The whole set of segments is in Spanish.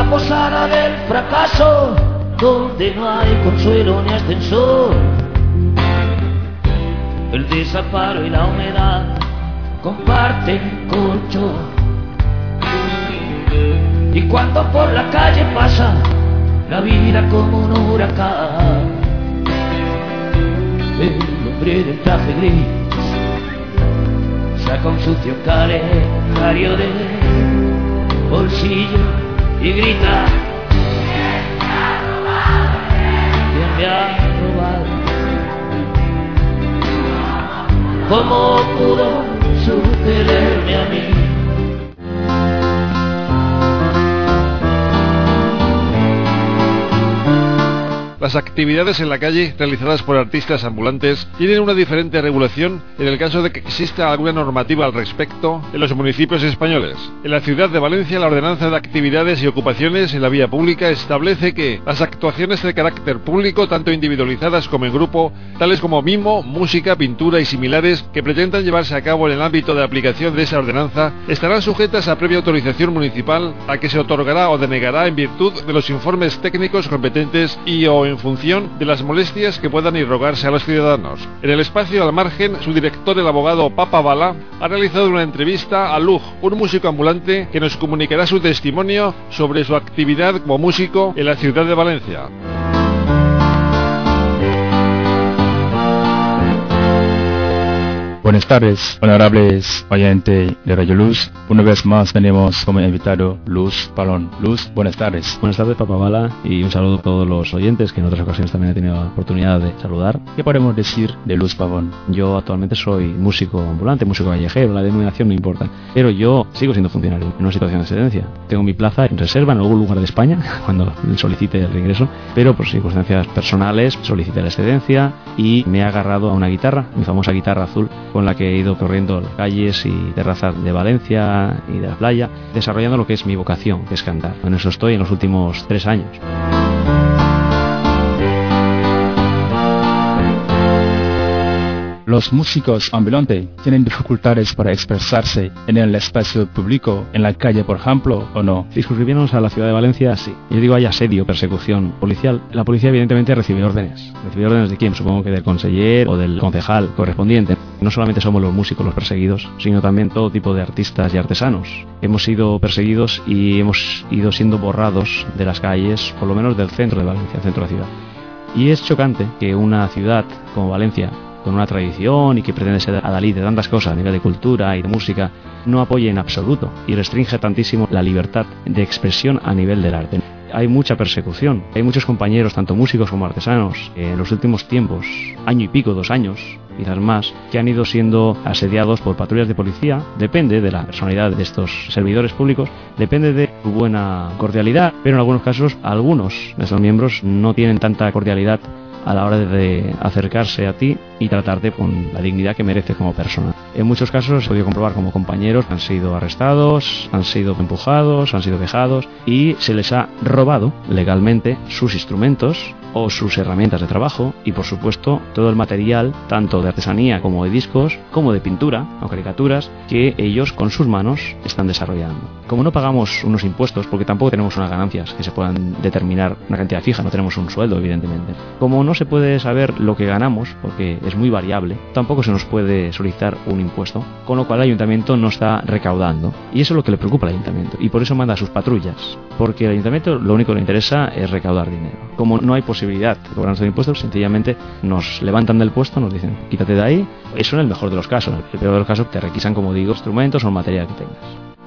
posada del fracaso, donde no hay consuelo ni ascensor. El desamparo y la humedad comparten colchón. Y cuando por la calle pasa la vida como un huracán, el hombre del traje gris saca un sucio calendario del bolsillo y grita: ¿quién me ha robado? ¿Cómo pudo sucederme a mí? Las actividades en la calle realizadas por artistas ambulantes tienen una diferente regulación en el caso de que exista alguna normativa al respecto en los municipios españoles. En la ciudad de Valencia, la Ordenanza de Actividades y Ocupaciones en la Vía Pública establece que las actuaciones de carácter público, tanto individualizadas como en grupo, tales como mimo, música, pintura y similares, que pretendan llevarse a cabo en el ámbito de aplicación de esa ordenanza, estarán sujetas a previa autorización municipal, a que se otorgará o denegará en virtud de los informes técnicos competentes y o en función de las molestias que puedan irrogarse a los ciudadanos. En el espacio al margen, su director, el abogado Papa Bala, ha realizado una entrevista a Lug, un músico ambulante que nos comunicará su testimonio sobre su actividad como músico en la ciudad de Valencia. Buenas tardes, honorables oyentes de Radio Luz. Una vez más tenemos como invitado Luz Pavón. Luz, buenas tardes. Buenas tardes, Papa Bala, y un saludo a todos los oyentes que en otras ocasiones también he tenido la oportunidad de saludar. ¿Qué podemos decir de Luz Pavón? Yo actualmente soy músico ambulante, músico callejero, la denominación no importa, pero yo sigo siendo funcionario en una situación de excedencia. Tengo mi plaza en reserva en algún lugar de España cuando solicite el ingreso, pero por circunstancias personales solicité la excedencia y me he agarrado a una guitarra, mi famosa guitarra azul, con la que he ido corriendo las calles y terrazas de Valencia y de la playa, desarrollando lo que es mi vocación, que es cantar. En eso estoy en los últimos 3 años. Los músicos ambulantes tienen dificultades para expresarse en el espacio público, en la calle, por ejemplo, ¿o no? Si circunscribiéndonos a la ciudad de Valencia, sí. Yo digo, hay asedio, persecución policial. La policía, evidentemente, recibe órdenes. ¿Recibe órdenes de quién? Supongo que del conseller o del concejal correspondiente. No solamente somos los músicos los perseguidos, sino también todo tipo de artistas y artesanos. Hemos sido perseguidos y hemos ido siendo borrados de las calles, por lo menos del centro de Valencia, el centro de la ciudad. Y es chocante que una ciudad como Valencia, con una tradición y que pretende ser adalid de tantas cosas a nivel de cultura y de música, no apoye en absoluto y restringe tantísimo la libertad de expresión a nivel del arte. Hay mucha persecución, hay muchos compañeros, tanto músicos como artesanos, en los últimos tiempos, año y pico, 2 años, quizás más, que han ido siendo asediados por patrullas de policía. Depende de la personalidad de estos servidores públicos, depende de su buena cordialidad, pero en algunos casos, algunos de estos miembros no tienen tanta cordialidad a la hora de acercarse a ti y tratarte con la dignidad que mereces como persona. En muchos casos he podido comprobar como compañeros han sido arrestados, han sido empujados, han sido vejados y se les ha robado legalmente sus instrumentos o sus herramientas de trabajo y, por supuesto, todo el material, tanto de artesanía como de discos, como de pintura o caricaturas, que ellos con sus manos están desarrollando. Como no pagamos unos impuestos, porque tampoco tenemos unas ganancias que se puedan determinar una cantidad fija, no tenemos un sueldo, evidentemente. Como no se puede saber lo que ganamos, porque es muy variable, tampoco se nos puede solicitar un impuesto, con lo cual el ayuntamiento no está recaudando. Y eso es lo que le preocupa al ayuntamiento, y por eso manda a sus patrullas, porque al ayuntamiento lo único que le interesa es recaudar dinero. Como no hay posibilidad de cobrarnos el impuesto, sencillamente nos levantan del puesto, nos dicen, quítate de ahí. Eso en el mejor de los casos. En el peor de los casos te requisan, como digo, instrumentos o material que tengas.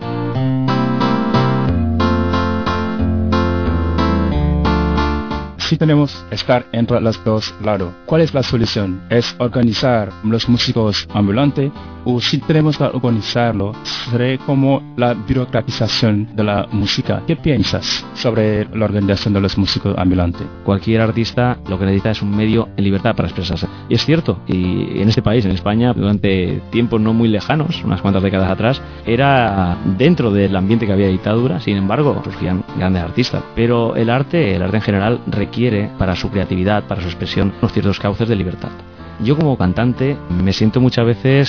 Si tenemos que estar entre los dos lados, ¿cuál es la solución? ¿Es organizar los músicos ambulantes o si tenemos que organizarlo, será como la burocratización de la música? ¿Qué piensas sobre la organización de los músicos ambulantes? Cualquier artista lo que necesita es un medio en libertad para expresarse. Y es cierto, y en este país, en España, durante tiempos no muy lejanos, unas cuantas décadas atrás, era dentro del ambiente que había dictadura, sin embargo, surgían grandes artistas. Pero el arte en general requiere para su creatividad, para su expresión, unos ciertos cauces de libertad. Yo como cantante me siento muchas veces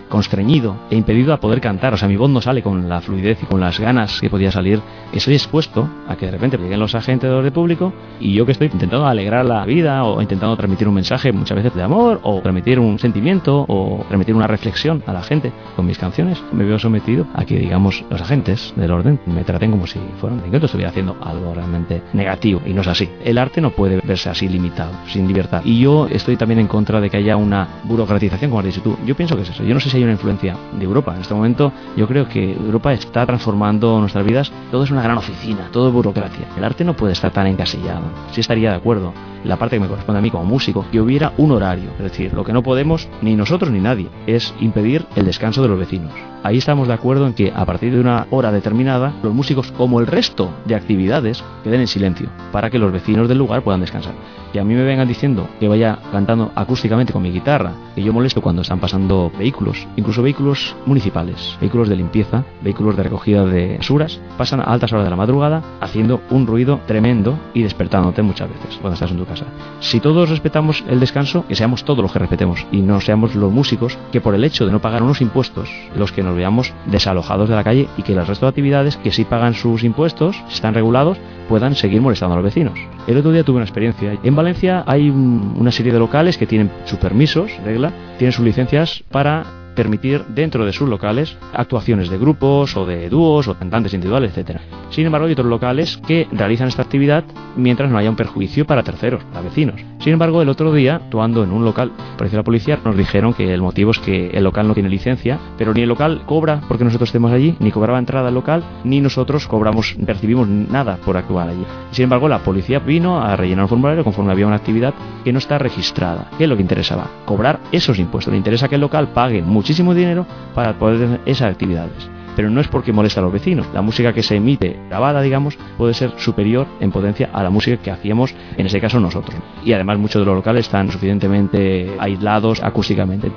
constreñido e impedido a poder cantar. O sea, mi voz no sale con la fluidez y con las ganas que podía salir. Estoy expuesto a que de repente lleguen los agentes de orden público y yo que estoy intentando alegrar la vida o intentando transmitir un mensaje muchas veces de amor o transmitir un sentimiento o transmitir una reflexión a la gente con mis canciones, me veo sometido a que, digamos, los agentes del orden me traten como si fueran que estuviera haciendo algo realmente negativo, y no es así. El arte no puede verse así limitado, sin libertad. Y yo estoy también en contra de que haya una burocratización, como has dicho tú. Yo pienso que es eso. Yo no sé si hay una influencia de Europa. En este momento yo creo que Europa está transformando nuestras vidas. Todo es una gran oficina, todo es burocracia. El arte no puede estar tan encasillado. Sí estaría de acuerdo, la parte que me corresponde a mí como músico, que hubiera un horario. Es decir, lo que no podemos, ni nosotros ni nadie, es impedir el descanso de los vecinos. Ahí estamos de acuerdo en que a partir de una hora determinada, los músicos, como el resto de actividades, queden en silencio, para que los vecinos del lugar puedan descansar. Y a mí me vengan diciendo que vaya cantando acústicamente con mi guitarra, que yo molesto cuando están pasando vehículos, incluso vehículos municipales, vehículos de limpieza, vehículos de recogida de basuras, pasan a altas horas de la madrugada haciendo un ruido tremendo y despertándote muchas veces cuando estás en tu casa. Si todos respetamos el descanso, que seamos todos los que respetemos y no seamos los músicos que por el hecho de no pagar unos impuestos los que nos veamos desalojados de la calle, y que el resto de actividades que sí pagan sus impuestos, están regulados, puedan seguir molestando a los vecinos. El otro día tuve una experiencia. En Valencia hay una serie de locales que tienen sus permisos, regla, tienen sus licencias para permitir dentro de sus locales actuaciones de grupos o de dúos o cantantes individuales, etcétera. Sin embargo, hay otros locales que realizan esta actividad mientras no haya un perjuicio para terceros, para vecinos. Sin embargo, el otro día, actuando en un local, pareció la policía, nos dijeron que el motivo es que el local no tiene licencia, pero ni el local cobra porque nosotros estemos allí, ni cobraba entrada al local, ni nosotros percibimos nada por actuar allí. Sin embargo, la policía vino a rellenar un formulario conforme había una actividad que no está registrada. ¿Qué es lo que interesaba? Cobrar esos impuestos. Le interesa que el local pague muchísimo dinero para poder tener esas actividades. Pero no es porque molesta a los vecinos. La música que se emite grabada, digamos, puede ser superior en potencia a la música que hacíamos, en ese caso nosotros. Y además muchos de los locales están suficientemente aislados acústicamente.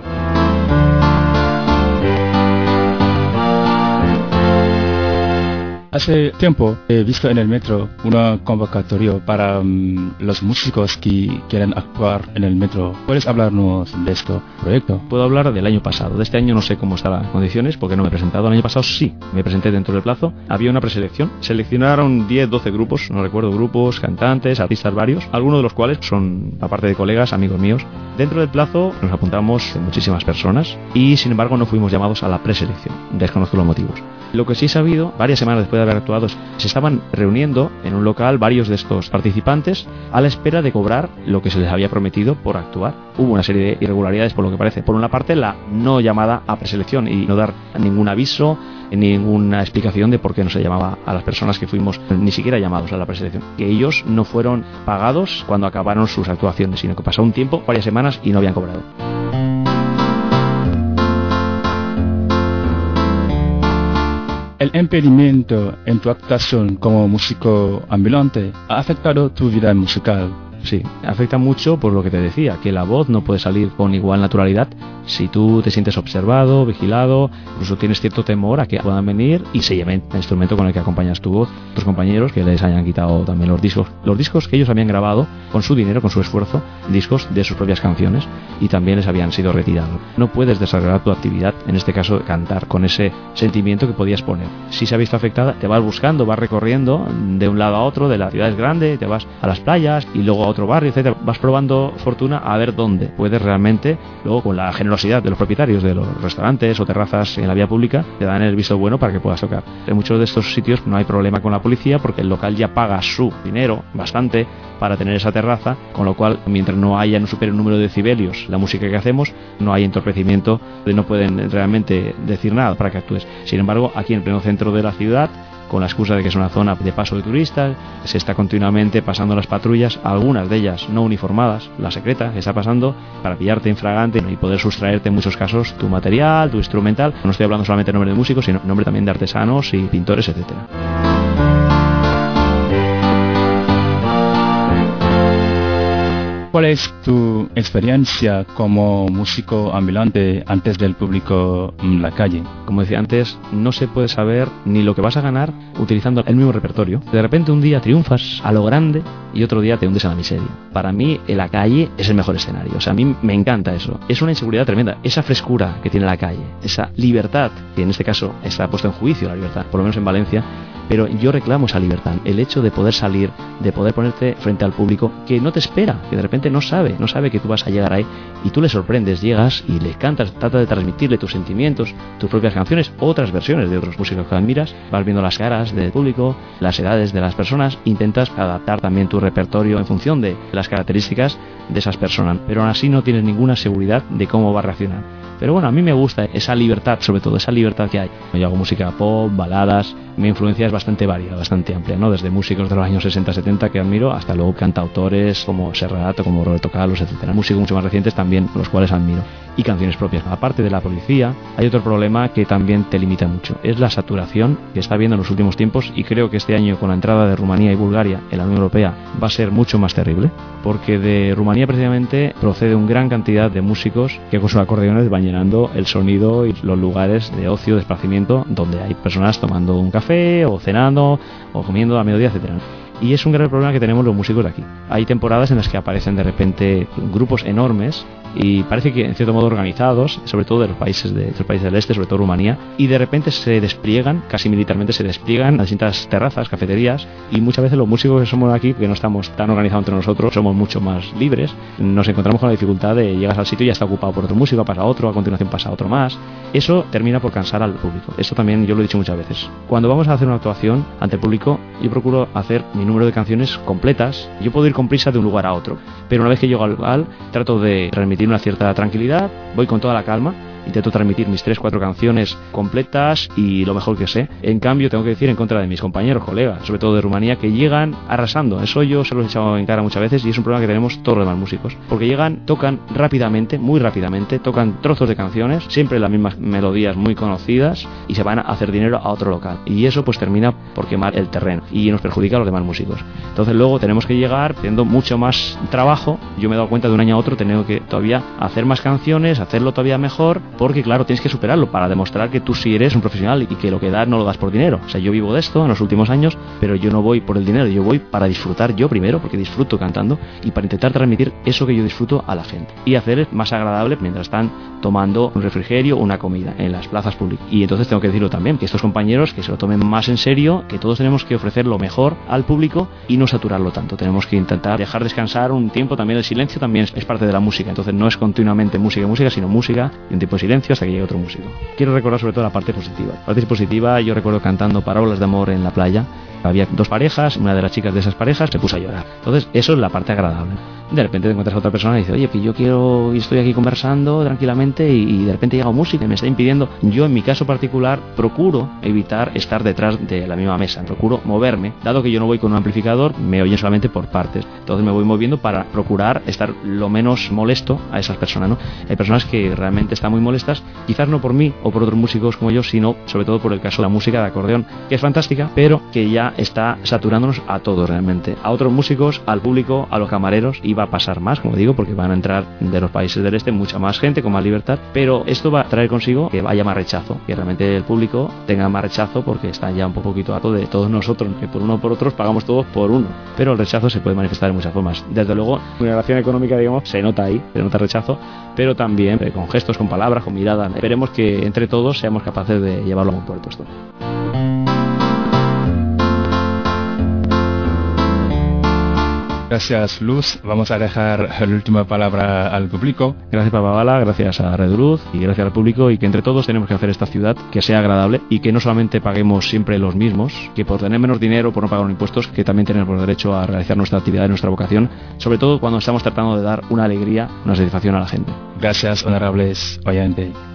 Hace tiempo he visto en el metro una convocatoria para los músicos que quieren actuar en el metro. ¿Puedes hablarnos de este proyecto? Puedo hablar del año pasado. De este año no sé cómo están las condiciones porque no me he presentado. El año pasado sí, me presenté dentro del plazo. Había una preselección. Seleccionaron 10, 12 grupos, no recuerdo, grupos, cantantes, artistas varios, algunos de los cuales son, aparte de colegas, amigos míos. Dentro del plazo nos apuntamos muchísimas personas y sin embargo no fuimos llamados a la preselección. Desconozco los motivos. Lo que sí he sabido, varias semanas después de haber actuado, se estaban reuniendo en un local varios de estos participantes a la espera de cobrar lo que se les había prometido por actuar. Hubo una serie de irregularidades por lo que parece. Por una parte, la no llamada a preselección y no dar ningún aviso, ninguna explicación de por qué no se llamaba a las personas que fuimos ni siquiera llamados a la preselección. Que ellos no fueron pagados cuando acabaron sus actuaciones, sino que pasó un tiempo, varias semanas, y no habían cobrado. ¿El impedimento en tu actuación como músico ambulante ha afectado tu vida musical? Sí, afecta mucho por lo que te decía, que la voz no puede salir con igual naturalidad si tú te sientes observado, vigilado, incluso tienes cierto temor a que puedan venir y se lleven el instrumento con el que acompañas tu voz. Tus compañeros que les hayan quitado también los discos que ellos habían grabado con su dinero, con su esfuerzo, discos de sus propias canciones, y también les habían sido retirados. No puedes desarrollar tu actividad, en este caso cantar, con ese sentimiento que podías poner. Si se ha visto afectada, te vas buscando, vas recorriendo de un lado a otro, de la ciudad es grande, te vas a las playas y luego a otro barrio, etcétera. Vas probando fortuna a ver dónde puedes realmente, luego con la generosidad de los propietarios de los restaurantes o terrazas en la vía pública, te dan el visto bueno para que puedas tocar. En muchos de estos sitios no hay problema con la policía porque el local ya paga su dinero bastante para tener esa terraza, con lo cual mientras no haya, no supere un número de decibelios la música que hacemos, no hay entorpecimiento, no pueden realmente decir nada para que actúes. Sin embargo, aquí en el pleno centro de la ciudad, con la excusa de que es una zona de paso de turistas, se está continuamente pasando las patrullas, algunas de ellas no uniformadas, la secreta, que está pasando para pillarte infragante y poder sustraerte en muchos casos tu material, tu instrumental. No estoy hablando solamente de nombre de músicos, sino nombre también de artesanos y pintores, etcétera. ¿Cuál es tu experiencia como músico ambulante antes del público en la calle? Como decía antes, no se puede saber ni lo que vas a ganar utilizando el mismo repertorio. De repente un día triunfas a lo grande y otro día te hundes en la miseria. Para mí, en la calle es el mejor escenario. O sea, a mí me encanta eso. Es una inseguridad tremenda. Esa frescura que tiene la calle, esa libertad, que en este caso está puesto en juicio la libertad, por lo menos en Valencia, pero yo reclamo esa libertad, el hecho de poder salir, de poder ponerte frente al público que no te espera, que de repente no sabe que tú vas a llegar ahí y tú le sorprendes, llegas y le cantas, trata de transmitirle tus sentimientos, tus propias canciones, otras versiones de otros músicos que admiras, vas viendo las caras del público, las edades de las personas, intentas adaptar también tu repertorio en función de las características de esas personas, pero aún así no tienes ninguna seguridad de cómo va a reaccionar. Pero bueno, a mí me gusta esa libertad, sobre todo esa libertad que hay. Yo hago música pop, baladas, mi influencia es bastante variada, bastante amplia, ¿no? Desde músicos de los años 60-70 que admiro, hasta luego cantautores como Serrat o como Roberto Carlos, etcétera. Músicos mucho más recientes también, los cuales admiro. Y canciones propias. Aparte de la policía, hay otro problema que también te limita mucho. Es la saturación que está habiendo en los últimos tiempos, y creo que este año, con la entrada de Rumanía y Bulgaria en la Unión Europea, va a ser mucho más terrible, porque de Rumanía precisamente procede una gran cantidad de músicos que con sus acordeones van llenando el sonido y los lugares de ocio, de esparcimiento, donde hay personas tomando un café o cenando o comiendo a mediodía, etcétera. Y es un gran problema que tenemos los músicos de aquí. Hay temporadas en las que aparecen de repente grupos enormes y parece que en cierto modo organizados, sobre todo de los países del este, sobre todo Rumanía, y de repente se despliegan, casi militarmente se despliegan a distintas terrazas, cafeterías, y muchas veces los músicos que somos de aquí, que no estamos tan organizados entre nosotros, somos mucho más libres, nos encontramos con la dificultad de llegas al sitio y ya está ocupado por otro músico, pasa otro, a continuación pasa otro más. Eso termina por cansar al público. Eso también yo lo he dicho muchas veces. Cuando vamos a hacer una actuación ante el público, yo procuro hacer mi número de canciones completas. Yo puedo ir con prisa de un lugar a otro, pero una vez que llego al lugar, trato de transmitir una cierta tranquilidad, voy con toda la calma, intento transmitir mis 3-4 canciones completas y lo mejor que sé. En cambio, tengo que decir en contra de mis compañeros, colegas, sobre todo de Rumanía, que llegan arrasando. Eso yo se lo he echado en cara muchas veces y es un problema que tenemos todos los demás músicos. Porque llegan, tocan rápidamente, muy rápidamente, tocan trozos de canciones, siempre las mismas melodías muy conocidas, y se van a hacer dinero a otro local. Y eso pues termina por quemar el terreno y nos perjudica a los demás músicos. Entonces luego tenemos que llegar teniendo mucho más trabajo. Yo me he dado cuenta de un año a otro, tengo que todavía hacer más canciones, hacerlo todavía mejor, porque claro, tienes que superarlo para demostrar que tú sí eres un profesional y que lo que das no lo das por dinero. O sea, yo vivo de esto en los últimos años, pero yo no voy por el dinero, yo voy para disfrutar yo primero, porque disfruto cantando, y para intentar transmitir eso que yo disfruto a la gente y hacer más agradable mientras están tomando un refrigerio o una comida en las plazas públicas. Y entonces tengo que decirlo también, que estos compañeros que se lo tomen más en serio, que todos tenemos que ofrecer lo mejor al público y no saturarlo tanto. Tenemos que intentar dejar descansar un tiempo. También el silencio también es parte de la música, entonces no es continuamente música, sino música y un tiempo de silencio hasta que llegue otro músico. Quiero recordar sobre todo la parte positiva. La parte positiva, yo recuerdo cantando Parábolas de amor en la playa. Había 2 parejas, una de las chicas de esas parejas se puso a llorar. Entonces eso es la parte agradable. De repente te encuentras a otra persona y dice, oye, que yo quiero, y estoy aquí conversando tranquilamente y de repente llega música y me está impidiendo. Yo en mi caso particular procuro evitar estar detrás de la misma mesa, procuro moverme, dado que yo no voy con un amplificador, me oyen solamente por partes. Entonces me voy moviendo para procurar estar lo menos molesto a esas personas, ¿no? Hay personas que realmente están muy molestas, quizás no por mí o por otros músicos como yo, sino sobre todo por el caso de la música de acordeón, que es fantástica, pero que ya está saturándonos a todos realmente, a otros músicos, al público, a los camareros, y va a pasar más, como digo, porque van a entrar de los países del este mucha más gente con más libertad, pero esto va a traer consigo que haya más rechazo, que realmente el público tenga más rechazo, porque están ya un poquito harto de todos nosotros, que por uno o por otros pagamos todos por uno, pero el rechazo se puede manifestar de muchas formas. Desde luego, una relación económica, digamos, se nota ahí, se nota rechazo, pero también con gestos, con palabras, con miradas. Esperemos que entre todos seamos capaces de llevarlo a buen puerto esto. Gracias, Luz. Vamos a dejar la última palabra al público. Gracias, Papa Bala, gracias a Red Luz y gracias al público, y que entre todos tenemos que hacer esta ciudad que sea agradable y que no solamente paguemos siempre los mismos, que por tener menos dinero, por no pagar impuestos, que también tenemos derecho a realizar nuestra actividad, nuestra vocación, sobre todo cuando estamos tratando de dar una alegría, una satisfacción a la gente. Gracias, honorables oyentes.